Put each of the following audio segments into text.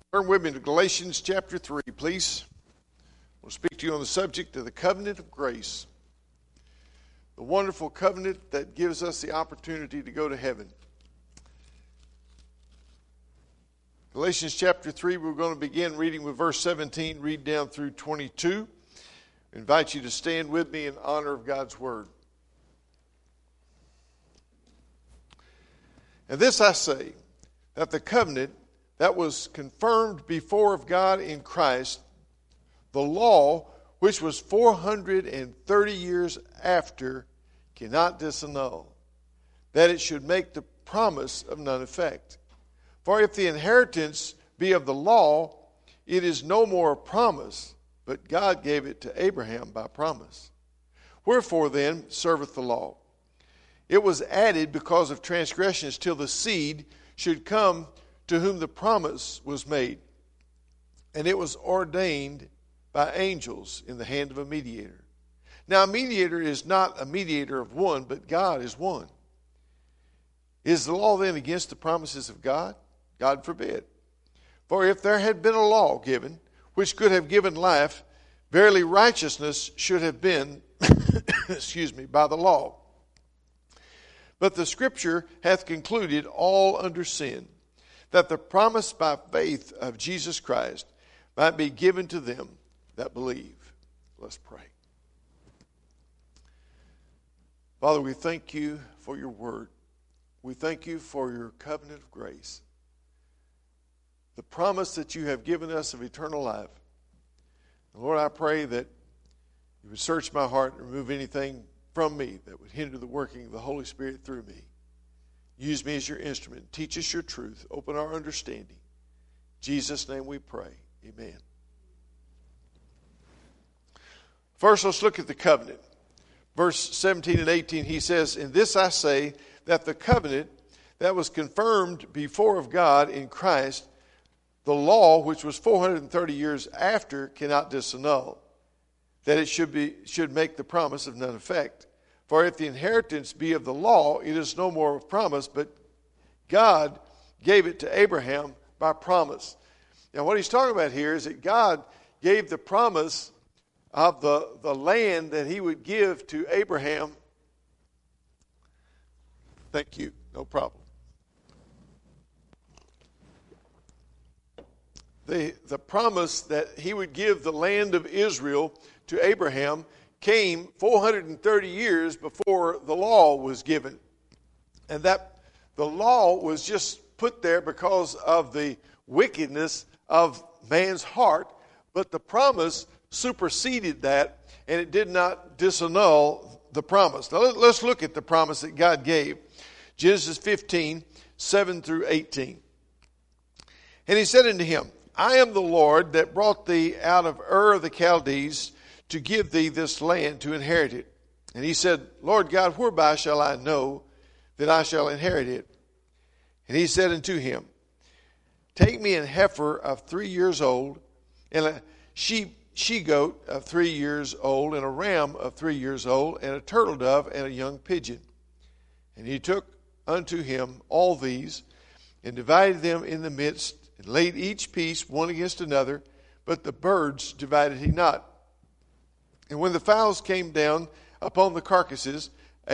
Turn with me to Galatians chapter 3, please. I'll speak to you on the subject of the covenant of grace. The wonderful covenant that gives us the opportunity to go to heaven. Galatians chapter 3, we're going to begin reading with verse 17, read down through 22. I invite you to stand with me in honor of God's word. And this I say, that the covenant that was confirmed before of God in Christ, the law, which was 430 years after, cannot disannul, that it should make the promise of none effect. For if the inheritance be of the law, it is no more a promise, but God gave it to Abraham by promise. Wherefore then serveth the law? It was added because of transgressions till the seed should come to whom the promise was made. And it was ordained by angels in the hand of a mediator. Now a mediator is not a mediator of one, but God is one. Is the law then against the promises of God? God forbid. For if there had been a law given, which could have given life, verily righteousness should have been, by the law. But the Scripture hath concluded all under sin, that the promise by faith of Jesus Christ might be given to them that believe. Let's pray. Father, we thank you for your word. We thank you for your covenant of grace. The promise that you have given us of eternal life. And Lord, I pray that you would search my heart and remove anything from me that would hinder the working of the Holy Spirit through me. Use me as your instrument. Teach us your truth. Open our understanding. In Jesus' name we pray. Amen. First, let's look at the covenant. Verse 17 and 18, he says, "In this I say, that the covenant that was confirmed before of God in Christ, the law, which was 430 years after, cannot disannul, that it should make the promise of none effect. For if the inheritance be of the law, it is no more of promise, but God gave it to Abraham by promise." Now what he's talking about here is that God gave the promise of the land that he would give to Abraham. Thank you. No problem. The promise that he would give the land of Israel to Abraham came 430 years before the law was given. And that the law was just put there because of the wickedness of man's heart, but the promise superseded that, and it did not disannul the promise. Now let's look at the promise that God gave. Genesis 15, 7 through 18. "And he said unto him, I am the Lord that brought thee out of Ur of the Chaldees to give thee this land to inherit it. And he said, Lord God, whereby shall I know that I shall inherit it? And he said unto him, Take me an heifer of 3 years old, and a she-goat of 3 years old, and a ram of 3 years old, and a turtle dove, and a young pigeon. And he took unto him all these, and divided them in the midst, and laid each piece one against another, but the birds divided he not. And when the fowls came down upon the carcasses,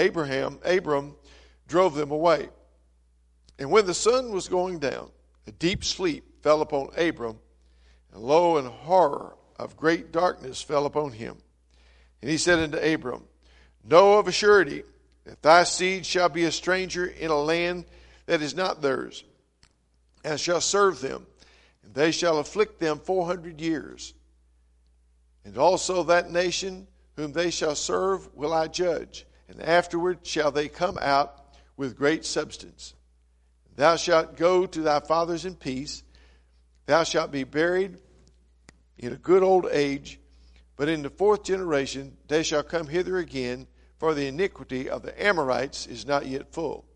Abram drove them away. And when the sun was going down, a deep sleep fell upon Abram, and lo, an horror of great darkness fell upon him. And he said unto Abram, Know of a surety that thy seed shall be a stranger in a land that is not theirs, and shall serve them, and they shall afflict them 400 years. And also that nation whom they shall serve will I judge, and afterward shall they come out with great substance. Thou shalt go to thy fathers in peace. Thou shalt be buried in a good old age. But in the 4th generation they shall come hither again, for the iniquity of the Amorites is not yet full.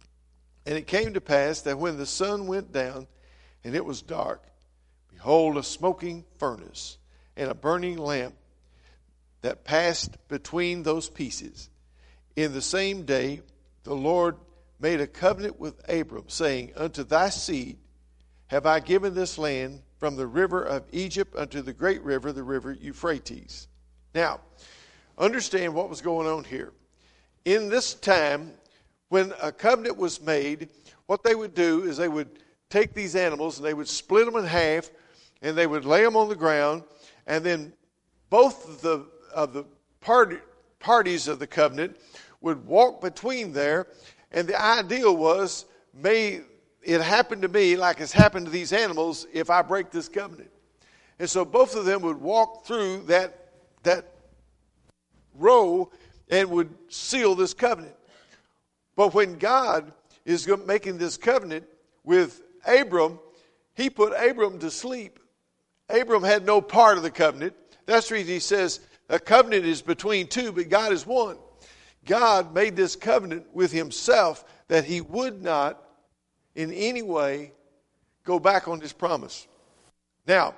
And it came to pass that when the sun went down, and it was dark, behold, a smoking furnace, and a burning lamp that passed between those pieces. In the same day the Lord made a covenant with Abram, saying, Unto thy seed have I given this land from the river of Egypt unto the great river, the river Euphrates. Now, understand what was going on here. In this time, when a covenant was made, what they would do is they would take these animals and they would split them in half and they would lay them on the ground, and then both of the parties of the covenant would walk between there, and the ideal was, may it happen to me like it's happened to these animals if I break this covenant. And so both of them would walk through that row and would seal this covenant. But when God is making this covenant with Abram, he put Abram to sleep. Abram had no part of the covenant. That's the reason he says a covenant is between two, but God is one. God made this covenant with himself that he would not in any way go back on his promise. Now,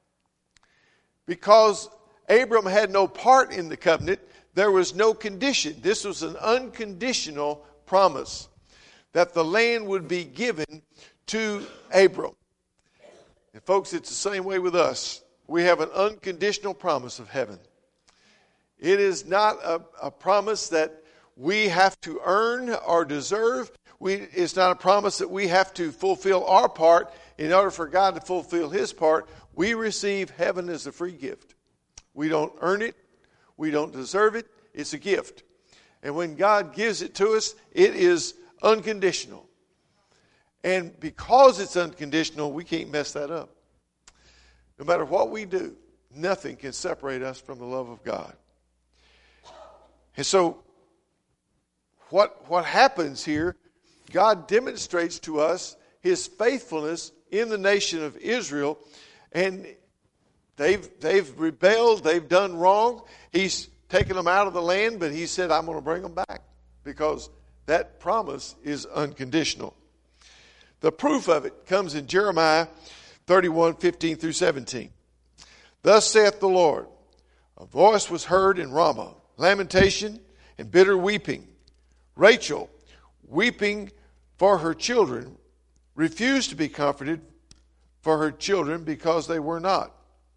because Abram had no part in the covenant, there was no condition. This was an unconditional promise that the land would be given to Abram. And folks, it's the same way with us. We have an unconditional promise of heaven. It is not a promise that we have to earn or deserve. It's not a promise that we have to fulfill our part in order for God to fulfill his part. We receive heaven as a free gift. We don't earn it. We don't deserve it. It's a gift. And when God gives it to us, it is unconditional. And because it's unconditional, we can't mess that up. No matter what we do, nothing can separate us from the love of God. And so, what happens here, God demonstrates to us his faithfulness in the nation of Israel. And they've rebelled, they've done wrong. He's taken them out of the land, but he said, I'm going to bring them back, because that promise is unconditional. The proof of it comes in Jeremiah 31:15 through 17. Thus saith the Lord, a voice was heard in Ramah, lamentation and bitter weeping. Rachel, weeping for her children, refused to be comforted for her children because they were not.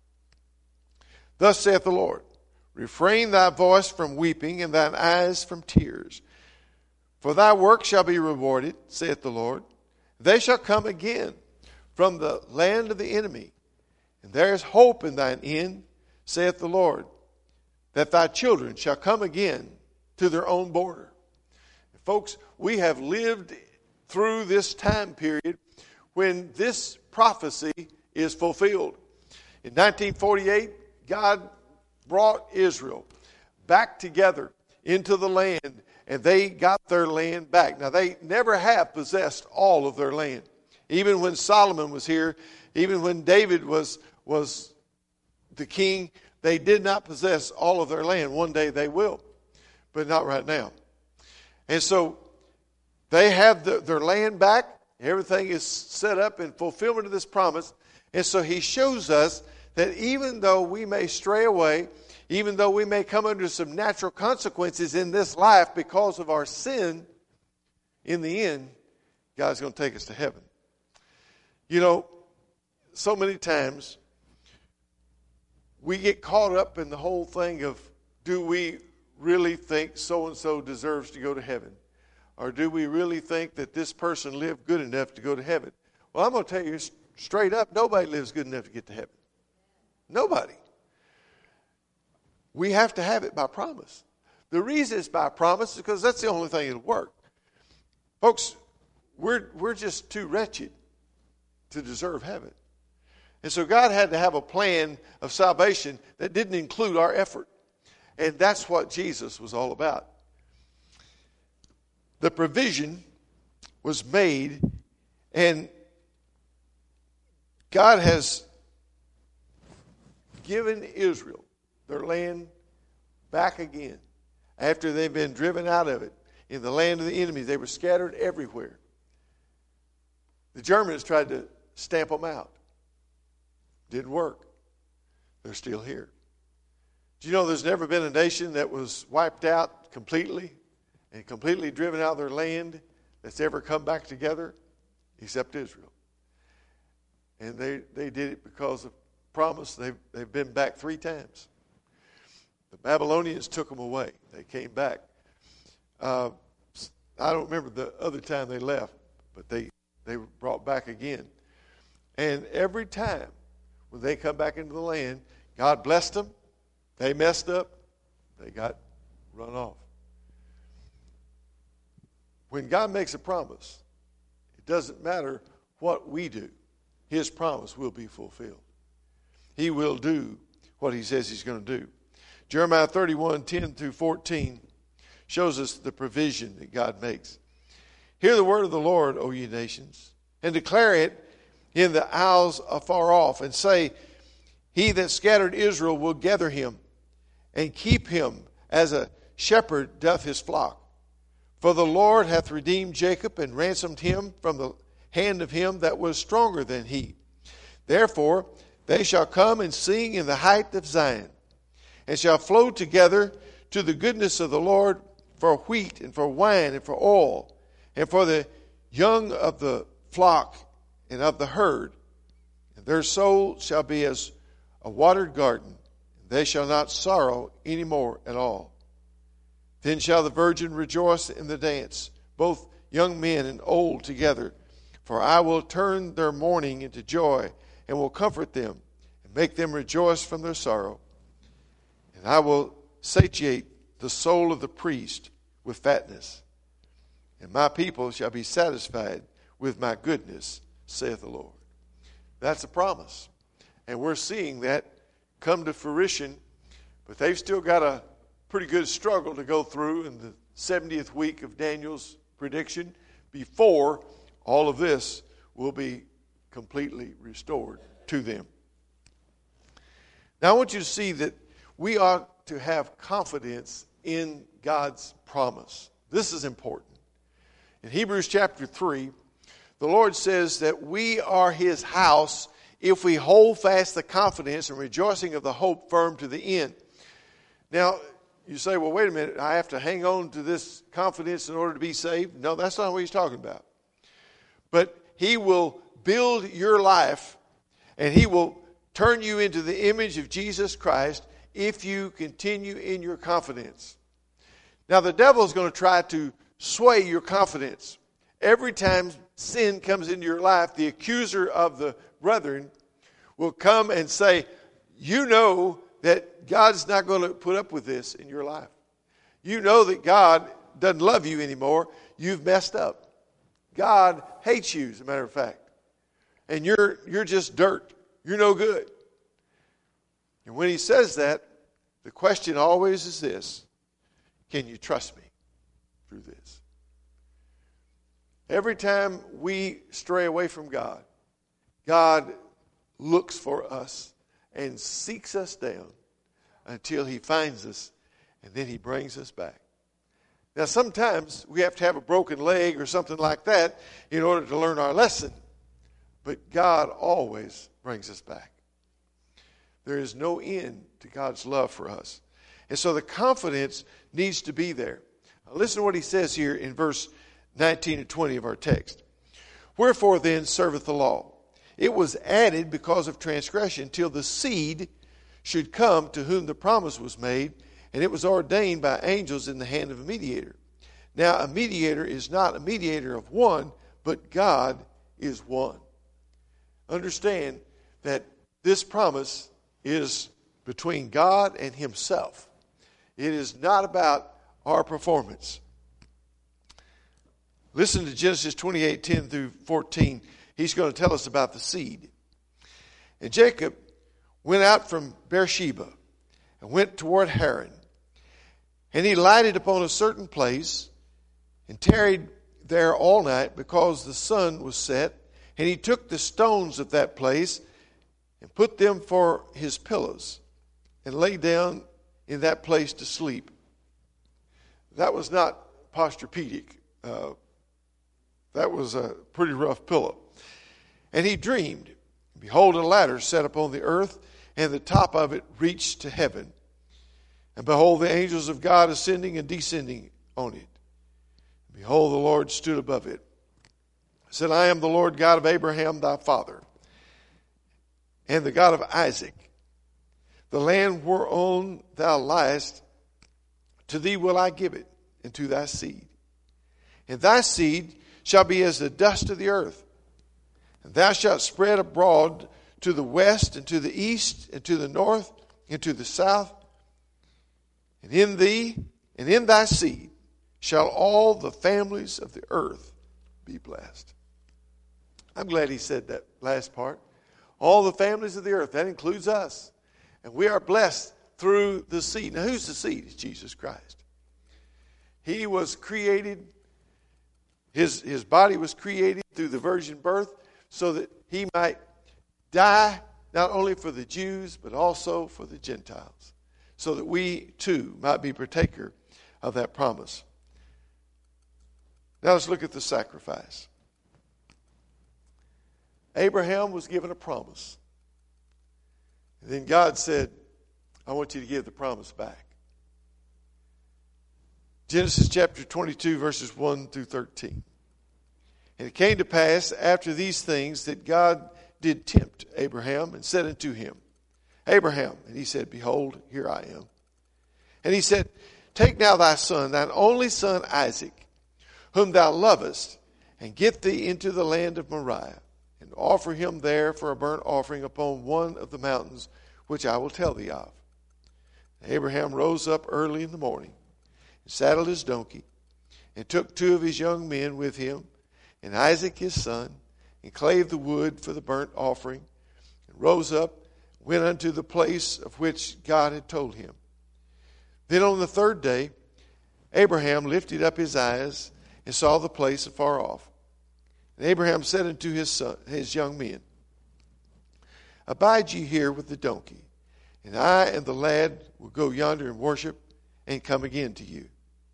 Thus saith the Lord, refrain thy voice from weeping and thine eyes from tears. For thy work shall be rewarded, saith the Lord. They shall come again from the land of the enemy. And there is hope in thine end, saith the Lord, that thy children shall come again to their own border. Folks, we have lived through this time period when this prophecy is fulfilled. In 1948, God brought Israel back together into the land, and they got their land back. Now, they never have possessed all of their land. Even when Solomon was here, even when David was the king, they did not possess all of their land. One day they will, but not right now. And so they have their land back. Everything is set up in fulfillment of this promise. And so he shows us that even though we may stray away, even though we may come under some natural consequences in this life because of our sin, in the end, God's going to take us to heaven. You know, so many times we get caught up in the whole thing of, do we really think so-and-so deserves to go to heaven? Or do we really think that this person lived good enough to go to heaven? Well, I'm going to tell you straight up, nobody lives good enough to get to heaven. Nobody. We have to have it by promise. The reason it's by promise is because that's the only thing that'll work. Folks, we're just too wretched to deserve heaven. And so God had to have a plan of salvation that didn't include our effort. And that's what Jesus was all about. The provision was made, and God has given Israel their land back again after they've been driven out of it. In the land of the enemy, they were scattered everywhere. The Germans tried to stamp them out. Didn't work. They're still here. Do you know there's never been a nation that was wiped out completely and completely driven out of their land that's ever come back together except Israel? And they did it because of promise. They've been back 3 times. The Babylonians took them away. They came back. I don't remember the other time they left, but they were brought back again. And every time when they come back into the land, God blessed them. They messed up. They got run off. When God makes a promise, it doesn't matter what we do. His promise will be fulfilled. He will do what he says he's going to do. Jeremiah 31:10-14 shows us the provision that God makes. Hear the word of the Lord, O ye nations, and declare it in the isles afar off, and say, he that scattered Israel will gather him, and keep him as a shepherd doth his flock. For the Lord hath redeemed Jacob, and ransomed him from the hand of him that was stronger than he. Therefore they shall come and sing in the height of Zion, and shall flow together to the goodness of the Lord, for wheat and for wine and for oil, and for the young of the flock and of the herd. And their soul shall be as a watered garden, and they shall not sorrow any more at all. Then shall the virgin rejoice in the dance, both young men and old together. For I will turn their mourning into joy, and will comfort them, and make them rejoice from their sorrow. And I will satiate the soul of the priest with fatness, and my people shall be satisfied with my goodness, saith the Lord. That's a promise. And we're seeing that come to fruition, but they've still got a pretty good struggle to go through in the 70th week of Daniel's prediction before all of this will be completely restored to them. Now I want you to see that we ought to have confidence in God's promise. This is important. In Hebrews chapter 3, the Lord says that we are his house if we hold fast the confidence and rejoicing of the hope firm to the end. Now, you say, well, wait a minute, I have to hang on to this confidence in order to be saved? No, that's not what he's talking about. But he will build your life, and he will turn you into the image of Jesus Christ if you continue in your confidence. Now, the devil is going to try to sway your confidence. Every time sin comes into your life, the accuser of the brethren will come and say, you know that God's not going to put up with this in your life. You know that God doesn't love you anymore. You've messed up. God hates you, as a matter of fact. And you're just dirt. You're no good. And when he says that, the question always is this: can you trust me through this? Every time we stray away from God, God looks for us and seeks us down until he finds us, and then he brings us back. Now, sometimes we have to have a broken leg or something like that in order to learn our lesson. But God always brings us back. There is no end to God's love for us. And so the confidence needs to be there. Now listen to what he says here in verse 19 and 20 of our text. Wherefore then serveth the law? It was added because of transgression, till the seed should come to whom the promise was made, and it was ordained by angels in the hand of a mediator. Now a mediator is not a mediator of one, but God is one. Understand that this promise is between God and himself. It is not about our performance. Listen to Genesis 28:10-14. He's going to tell us about the seed. And Jacob went out from Beersheba and went toward Haran. And he lighted upon a certain place and tarried there all night, because the sun was set. And he took the stones of that place and put them for his pillows, and lay down in that place to sleep. That was not Posturepedic. That was a pretty rough pillow. And he dreamed, behold, a ladder set upon the earth, and the top of it reached to heaven. And behold, the angels of God ascending and descending on it. And behold, the Lord stood above it. Said, I am the Lord God of Abraham thy father, and the God of Isaac. The land whereon thou liest, to thee will I give it, and to thy seed. And thy seed shall be as the dust of the earth. And thou shalt spread abroad to the west, and to the east, and to the north, and to the south. And in thee, and in thy seed, shall all the families of the earth be blessed. I'm glad he said that last part. All the families of the earth, that includes us. And we are blessed through the seed. Now, who's the seed? It's Jesus Christ. He was created, his body was created through the virgin birth so that he might die not only for the Jews but also for the Gentiles, so that we too might be partaker of that promise. Now let's look at the sacrifice. Abraham was given a promise. And then God said, I want you to give the promise back. Genesis chapter 22, verses 1 through 13. And it came to pass after these things that God did tempt Abraham and said unto him, Abraham. And he said, Behold, here I am. And he said, Take now thy son, thine only son Isaac, whom thou lovest, and get thee into the land of Moriah, and offer him there for a burnt offering upon one of the mountains which I will tell thee of. And Abraham rose up early in the morning, and saddled his donkey, and took 2 of his young men with him, and Isaac his son, and clave the wood for the burnt offering, and rose up, went unto the place of which God had told him. Then on the 3rd day, Abraham lifted up his eyes, and saw the place afar off. And Abraham said unto his young men, Abide ye here with the donkey, and I and the lad will go yonder and worship, and come again to you.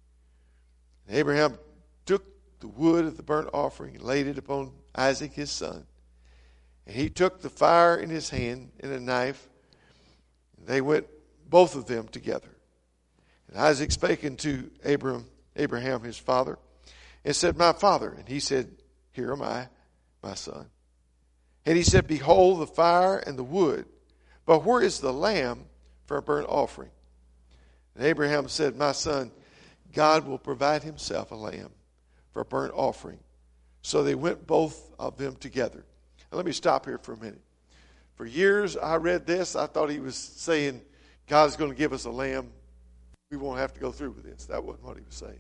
And Abraham took the wood of the burnt offering, and laid it upon Isaac his son. And he took the fire in his hand, and a knife, and they went both of them together. And Isaac spake unto Abraham his father, and said, My father. And he said, Here am I, my son. And he said, Behold the fire and the wood, but where is the lamb for a burnt offering? And Abraham said, My son, God will provide himself a lamb for a burnt offering. So they went both of them together. Now, let me stop here for a minute. For years I read this. I thought he was saying God is going to give us a lamb. We won't have to go through with this. That wasn't what he was saying.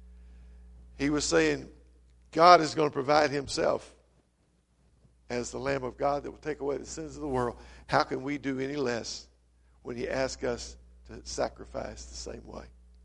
He was saying God is going to provide himself as the Lamb of God that will take away the sins of the world. How can we do any less when he asks us to sacrifice the same way?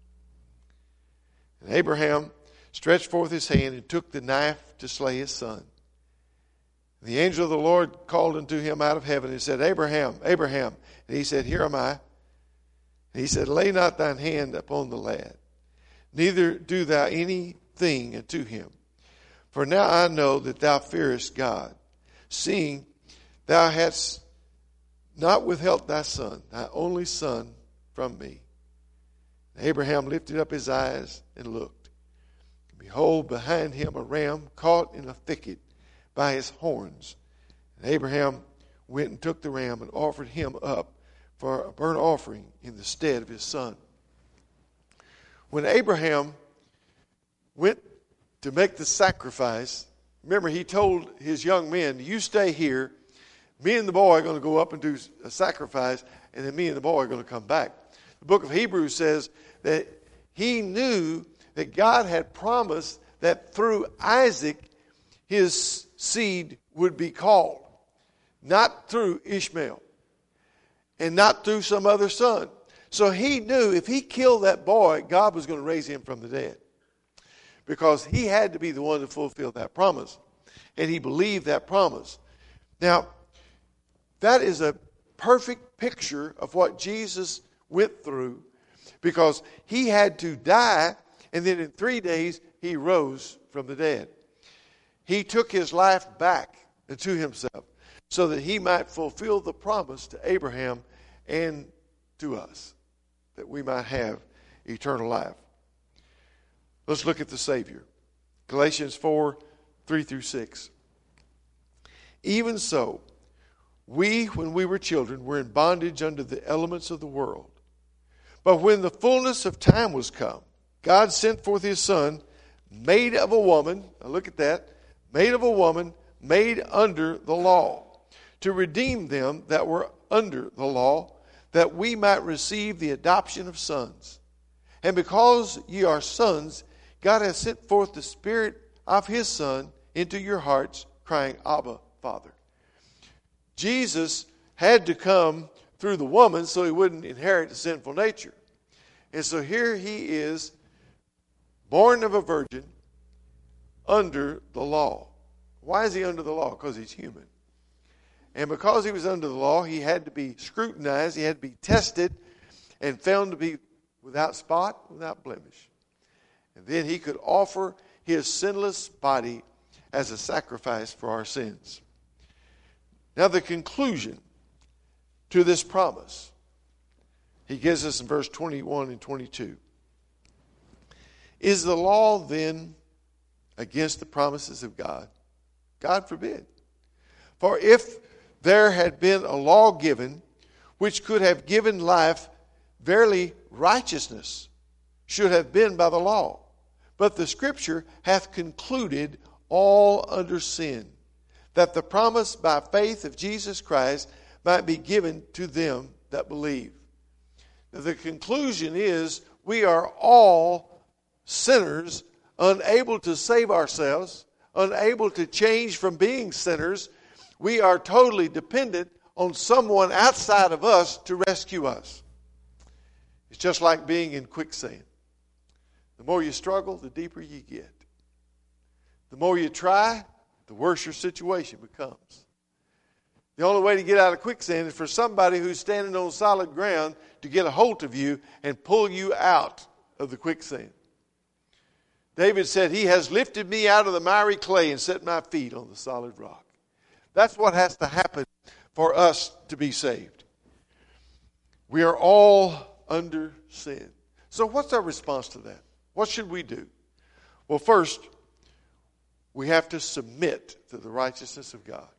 And Abraham stretched forth his hand and took the knife to slay his son. And the angel of the Lord called unto him out of heaven and said, Abraham, Abraham. And he said, Here am I. And he said, Lay not thine hand upon the lad, neither do thou anything unto him. For now I know that thou fearest God, seeing thou hadst not withheld thy son, thy only son, from me. And Abraham lifted up his eyes and looked. And behold, behind him a ram caught in a thicket by his horns. And Abraham went and took the ram and offered him up for a burnt offering in the stead of his son. When Abraham went to make the sacrifice, remember he told his young men, you stay here. Me and the boy are going to go up and do a sacrifice, and then me and the boy are going to come back. The book of Hebrews says that he knew that God had promised that through Isaac his seed would be called, not through Ishmael and not through some other son. So he knew if he killed that boy, God was going to raise him from the dead, because he had to be the one to fulfill that promise. And he believed that promise. Now, that is a perfect picture of what Jesus went through, because he had to die, and then in 3 days he rose from the dead. He took his life back to himself so that he might fulfill the promise to Abraham and to us, that we might have eternal life. Let's look at the Savior. Galatians 4, 3 through 6. Even so, We, when we were children, were in bondage under the elements of the world. But when the fullness of time was come, God sent forth his Son, made of a woman, now look at that, made of a woman, made under the law, to redeem them that were under the law, that we might receive the adoption of sons. And because ye are sons, God hath sent forth the Spirit of his Son into your hearts, crying, Abba, Father. Jesus had to come through the woman so he wouldn't inherit the sinful nature. And so here he is, born of a virgin, under the law. Why is he under the law? Because he's human. And because he was under the law, he had to be scrutinized, he had to be tested, and found to be without spot, without blemish. And then he could offer his sinless body as a sacrifice for our sins. Now the conclusion to this promise, he gives us in verse 21 and 22. Is the law then against the promises of God? God forbid. For if there had been a law given which could have given life, verily righteousness should have been by the law. But the Scripture hath concluded all under sin, that the promise by faith of Jesus Christ might be given to them that believe. Now, the conclusion is we are all sinners, unable to save ourselves, unable to change from being sinners. We are totally dependent on someone outside of us to rescue us. It's just like being in quicksand. The more you struggle, the deeper you get. The more you try, the worse your situation becomes. The only way to get out of quicksand is for somebody who's standing on solid ground to get a hold of you and pull you out of the quicksand. David said, he has lifted me out of the miry clay and set my feet on the solid rock. That's what has to happen for us to be saved. We are all under sin. So what's our response to that? What should we do? Well, first, we have to submit to the righteousness of God.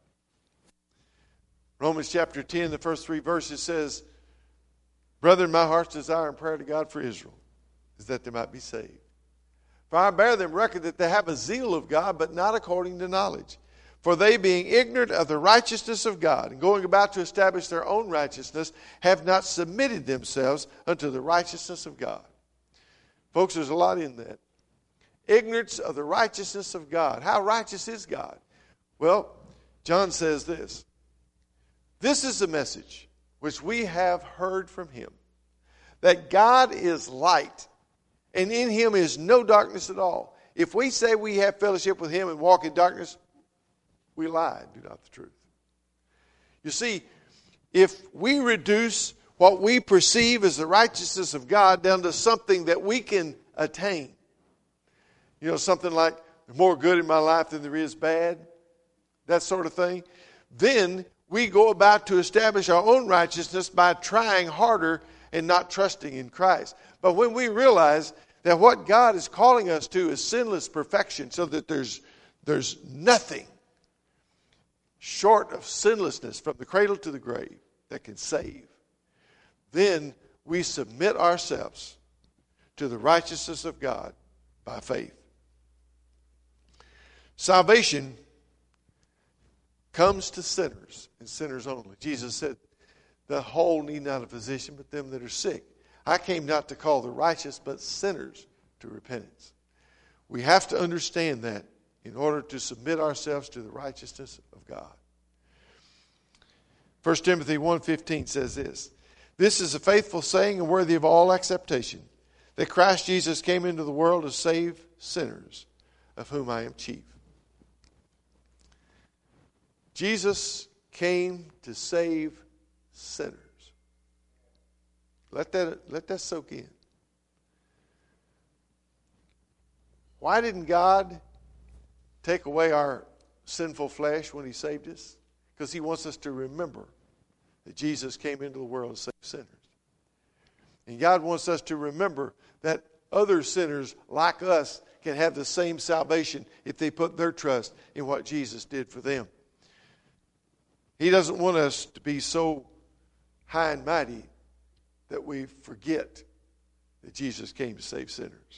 Romans chapter 10, the first 3 verses says, Brethren, my heart's desire and prayer to God for Israel is that they might be saved. For I bear them record that they have a zeal of God, but not according to knowledge. For they, being ignorant of the righteousness of God, and going about to establish their own righteousness, have not submitted themselves unto the righteousness of God. Folks, there's a lot in that. Ignorance of the righteousness of God. How righteous is God? Well, John says this. This is the message which we have heard from him, that God is light, and in him is no darkness at all. If we say we have fellowship with him and walk in darkness, we lie and do not the truth. You see, if we reduce what we perceive as the righteousness of God down to something that we can attain, you know, something like there's more good in my life than there is bad, that sort of thing, then we go about to establish our own righteousness by trying harder and not trusting in Christ. But when we realize that what God is calling us to is sinless perfection, so that there's nothing short of sinlessness from the cradle to the grave that can save, then we submit ourselves to the righteousness of God by faith. Salvation comes to sinners and sinners only. Jesus said, the whole need not a physician, but them that are sick. I came not to call the righteous, but sinners to repentance. We have to understand that in order to submit ourselves to the righteousness of God. 1 Timothy 1:15 says this, This is a faithful saying and worthy of all acceptation, that Christ Jesus came into the world to save sinners, of whom I am chief. Jesus came to save sinners. Let that soak in. Why didn't God take away our sinful flesh when he saved us? Because he wants us to remember that Jesus came into the world to save sinners. And God wants us to remember that other sinners like us can have the same salvation if they put their trust in what Jesus did for them. He doesn't want us to be so high and mighty that we forget that Jesus came to save sinners.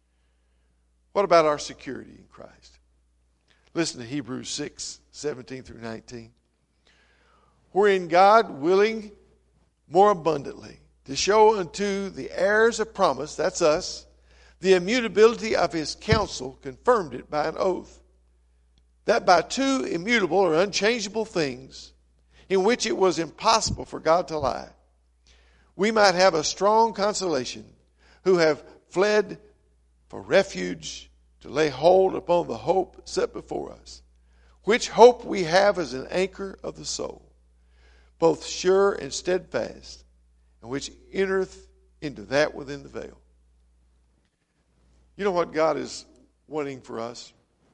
What about our security in Christ? Listen to Hebrews 6, 17 through 19. Wherein God, willing more abundantly to show unto the heirs of promise, that's us, the immutability of his counsel, confirmed it by an oath, that by two immutable or unchangeable things, in which it was impossible for God to lie, we might have a strong consolation, who have fled for refuge to lay hold upon the hope set before us, which hope we have as an anchor of the soul, both sure and steadfast, and which entereth into that within the veil. You know what God is wanting for us?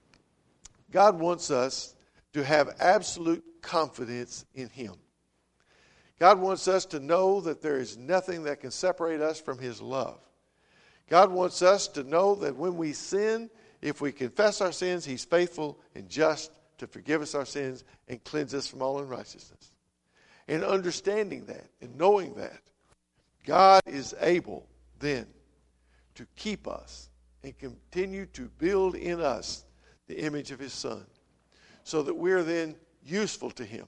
God wants us to have absolute confidence in Him. God wants us to know that there is nothing that can separate us from His love. God wants us to know that when we sin, if we confess our sins, He's faithful and just to forgive us our sins and cleanse us from all unrighteousness. And understanding that and knowing that, God is able then to keep us and continue to build in us the image of His Son, so that we're then useful to Him.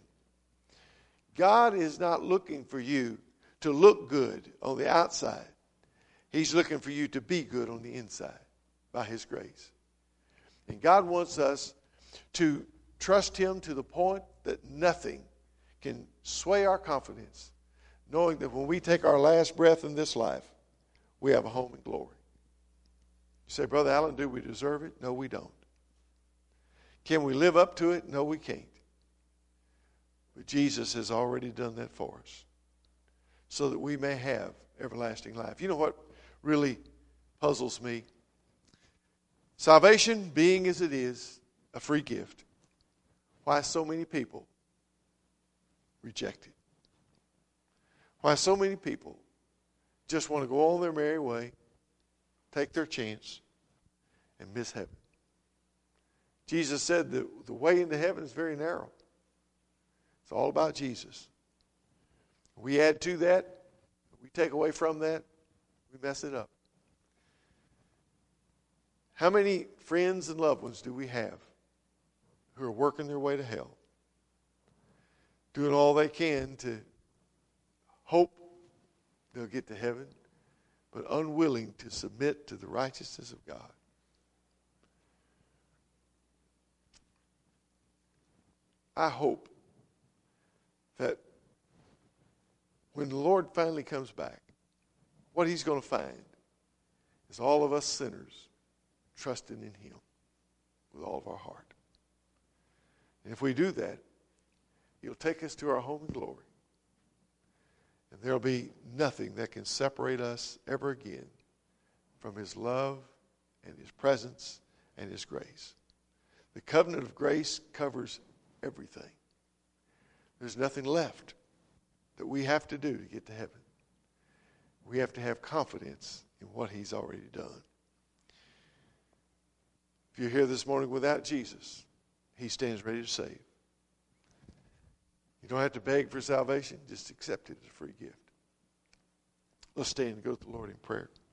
God is not looking for you to look good on the outside. He's looking for you to be good on the inside by His grace. And God wants us to trust Him to the point that nothing can sway our confidence, knowing that when we take our last breath in this life, we have a home in glory. You say, Brother Allen, do we deserve it? No, we don't. Can we live up to it? No, we can't. But Jesus has already done that for us so that we may have everlasting life. You know what really puzzles me? Salvation, being as it is, a free gift. Why so many people reject it? Why so many people just want to go on their merry way, take their chance, and miss heaven? Jesus said that the way into heaven is very narrow. It's all about Jesus. We add to that, we take away from that, we mess it up. How many friends and loved ones do we have who are working their way to hell, doing all they can to hope they'll get to heaven, but unwilling to submit to the righteousness of God? I hope that when the Lord finally comes back, what He's going to find is all of us sinners trusting in Him with all of our heart. And if we do that, He'll take us to our home in glory. And there'll be nothing that can separate us ever again from His love and His presence and His grace. The covenant of grace covers everything. There's nothing left that we have to do to get to heaven. We have to have confidence in what He's already done. If you're here this morning without Jesus, He stands ready to save. You don't have to beg for salvation. Just accept it as a free gift. Let's stand and go to the Lord in prayer.